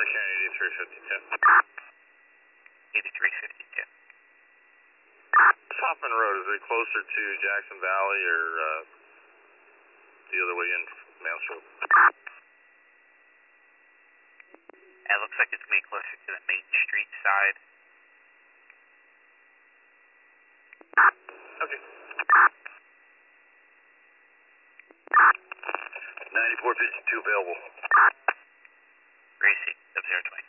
Orange County 8352. 8352. Hoffman Road, is it closer to Jackson Valley or the other way in Mansfield? It looks like it's going to be closer to the Main Street side. Okay. 9452 available. Gracie, 020.